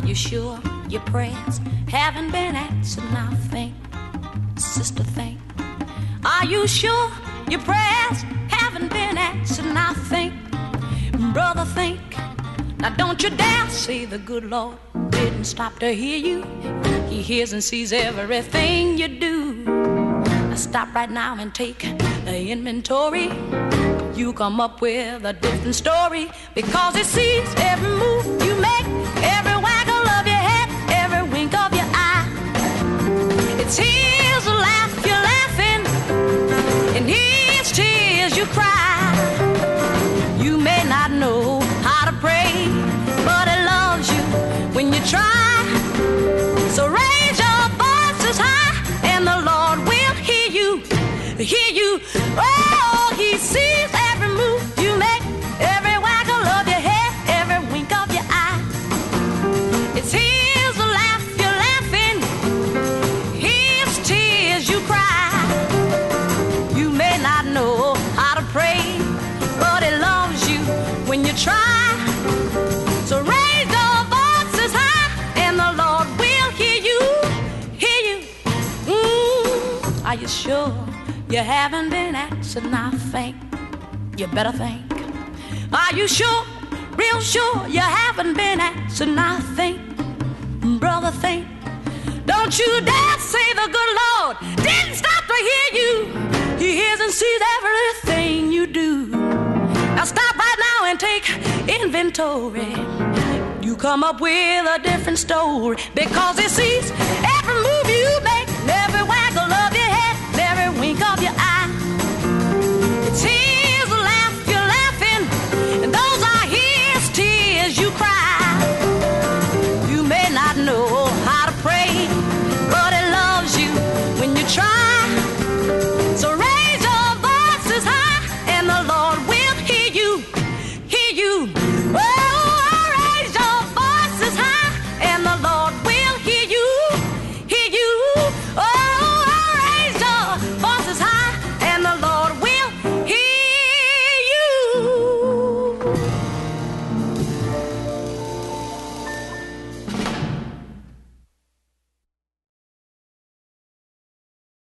you sure your prayers haven't been answered? Now think, sister, think. Are you sure your prayers haven't been answered? Now think, brother, think. Now don't you dare say the good Lord didn't stop to hear you. He hears and sees everything you do. Now stop right now and take an inventory. You come up with a different story, because it sees every move you make, every waggle of your head, every wink of your eye. It's his laugh you're laughing, and his tears you cry. You may not know how to pray, but he loves you when you try. So raise your voices high, and the Lord will hear you, hear you. Oh, he sees every move you make, every waggle of your head, every wink of your eye. It's his laugh you're laughing, his tears you cry. You may not know how to pray, but he loves you when you try. So raise your voices high, and the Lord will hear you, hear you. Are you sure you haven't been answered? Now think, you better think. Are you sure, real sure you haven't been answered? Now think, brother, think. Don't you dare say the good Lord didn't stop to hear you. He hears and sees everything you do. Now stop right now and take inventory. You come up with a different story, because he sees every move you make,